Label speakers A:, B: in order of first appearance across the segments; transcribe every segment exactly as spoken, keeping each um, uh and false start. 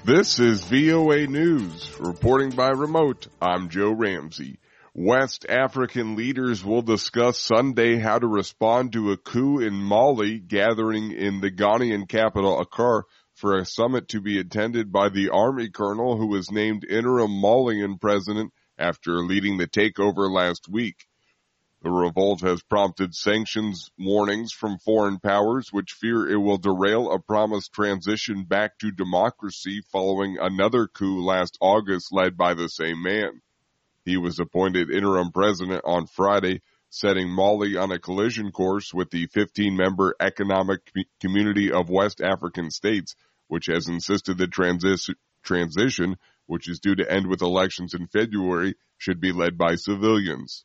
A: This is V O A News. Reporting by remote, I'm Joe Ramsey. West African leaders will discuss Sunday how to respond to a coup in Mali, gathering in the Ghanaian capital Accra for a summit to be attended by the army colonel who was named interim Malian president after leading the takeover last week. The revolt has prompted sanctions warnings from foreign powers, which fear it will derail a promised transition back to democracy following another coup last August led by the same man. He was appointed interim president on Friday, setting Mali on a collision course with the fifteen-member Economic Community of West African States, which has insisted the transi- transition, which is due to end with elections in February, should be led by civilians.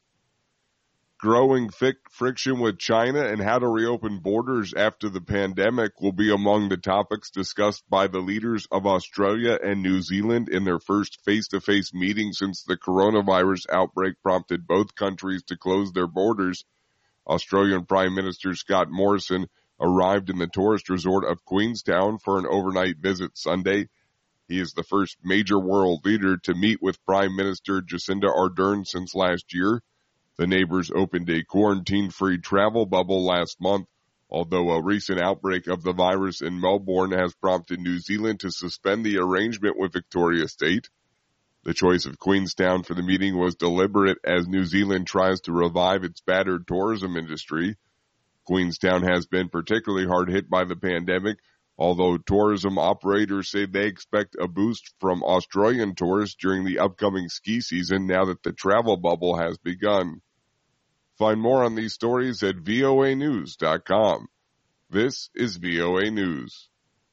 A: Growing thick friction with China and how to reopen borders after the pandemic will be among the topics discussed by the leaders of Australia and New Zealand in their first face-to-face meeting since the coronavirus outbreak prompted both countries to close their borders. Australian Prime Minister Scott Morrison arrived in the tourist resort of Queenstown for an overnight visit Sunday. He is the first major world leader to meet with Prime Minister Jacinda Ardern since last year. The neighbors opened a quarantine-free travel bubble last month, although a recent outbreak of the virus in Melbourne has prompted New Zealand to suspend the arrangement with Victoria State. The choice of Queenstown for the meeting was deliberate as New Zealand tries to revive its battered tourism industry. Queenstown has been particularly hard hit by the pandemic, although tourism operators say they expect a boost from Australian tourists during the upcoming ski season now that the travel bubble has begun. Find more on these stories at V O A news dot com. This is V O A News.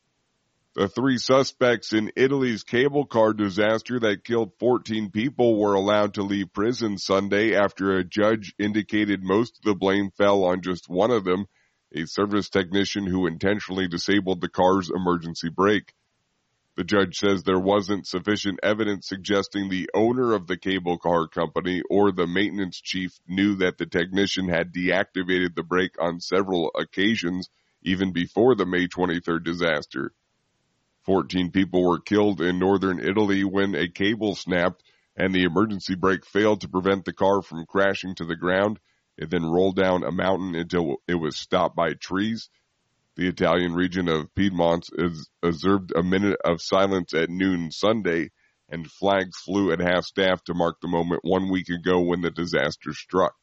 A: The three suspects in Italy's cable car disaster that killed fourteen people were allowed to leave prison Sunday after a judge indicated most of the blame fell on just one of them, a service technician who intentionally disabled the car's emergency brake. The judge says there wasn't sufficient evidence suggesting the owner of the cable car company or the maintenance chief knew that the technician had deactivated the brake on several occasions, even before the May twenty-third disaster. Fourteen people were killed in northern Italy when a cable snapped and the emergency brake failed to prevent the car from crashing to the ground. It then rolled down a mountain until it was stopped by trees. The Italian region of Piedmont is observed a minute of silence at noon Sunday, and flags flew at half-staff to mark the moment one week ago when the disaster struck.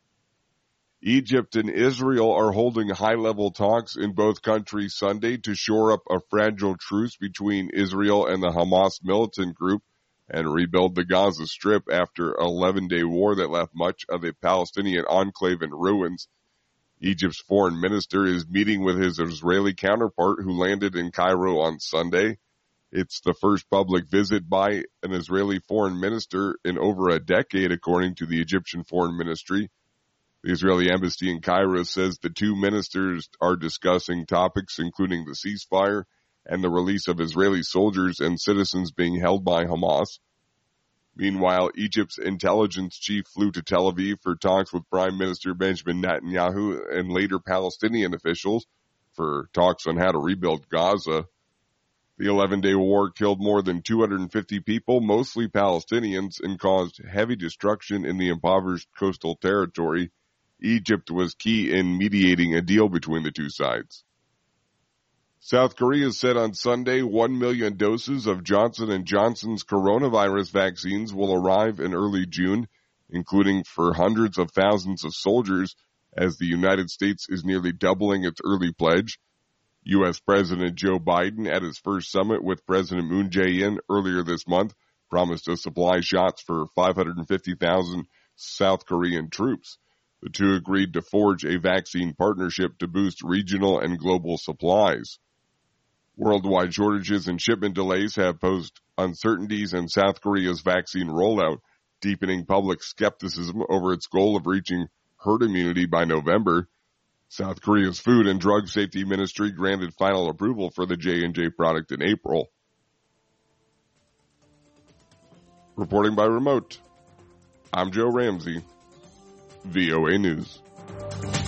A: Egypt and Israel are holding high-level talks in both countries Sunday to shore up a fragile truce between Israel and the Hamas militant group and rebuild the Gaza Strip after an eleven-day war that left much of the Palestinian enclave in ruins. Egypt's foreign minister is meeting with his Israeli counterpart who landed in Cairo on Sunday. It's the first public visit by an Israeli foreign minister in over a decade, according to the Egyptian Foreign Ministry. The Israeli embassy in Cairo says the two ministers are discussing topics including the ceasefire and the release of Israeli soldiers and citizens being held by Hamas. Meanwhile, Egypt's intelligence chief flew to Tel Aviv for talks with Prime Minister Benjamin Netanyahu and later Palestinian officials for talks on how to rebuild Gaza. The eleven-day war killed more than two hundred fifty people, mostly Palestinians, and caused heavy destruction in the impoverished coastal territory. Egypt was key in mediating a deal between the two sides. South Korea said on Sunday one million doses of Johnson and Johnson's coronavirus vaccines will arrive in early June, including for hundreds of thousands of soldiers, as the United States is nearly doubling its early pledge. U S. President Joe Biden, at his first summit with President Moon Jae-in earlier this month, promised to supply shots for five hundred fifty thousand South Korean troops. The two agreed to forge a vaccine partnership to boost regional and global supplies. Worldwide shortages and shipment delays have posed uncertainties in South Korea's vaccine rollout, deepening public skepticism over its goal of reaching herd immunity by November. South Korea's Food and Drug Safety Ministry granted final approval for the J and J product in April. Reporting by remote, I'm Joe Ramsey, V O A News.